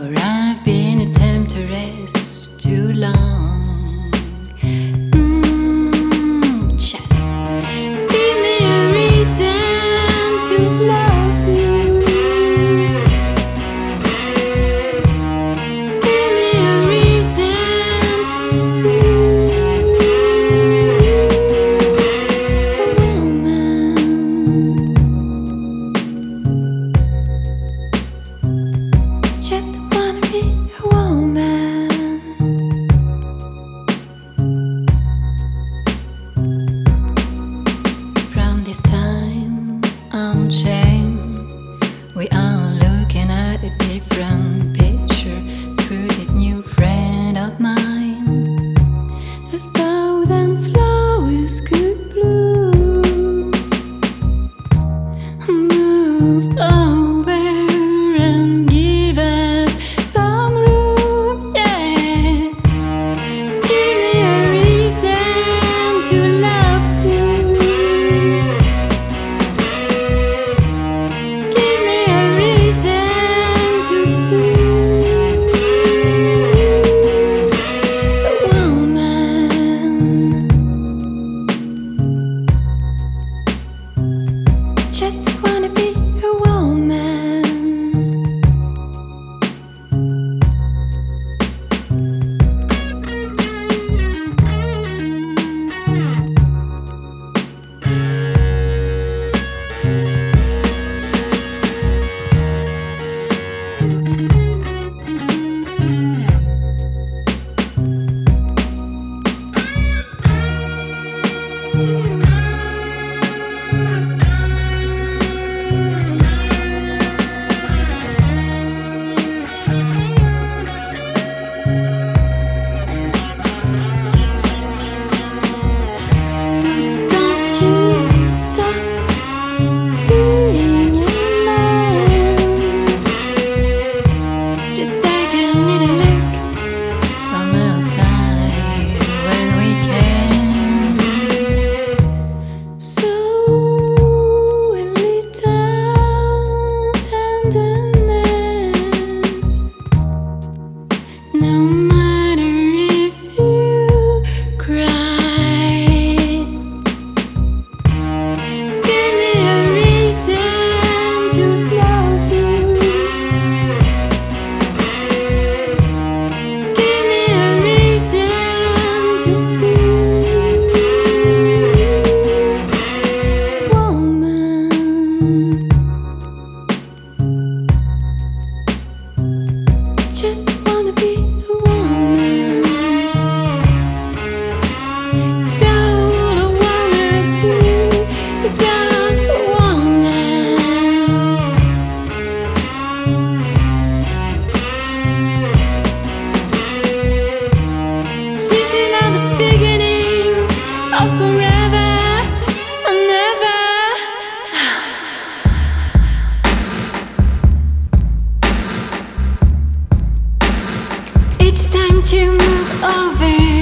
For I've been a temptress too long. Just give me a reason to love you. Give me a reason to be a woman. Just wanna be a woman. From this time on shame, we are looking at a different picture through this new friend of mine. A thousand flowers could bloom. Move over and give us some room, yeah. Give me a reason to love you. Give me a reason to be a woman. Just wanna be a woman. So don't you stop being a man. Just take a little look from outside when we can. So a little tenderness. No matter if you cry, give me a reason to love you. Give me a reason to be a woman. Just wanna be a woman. So I wanna be some woman. This is not the beginning of forever and never. It's time to move over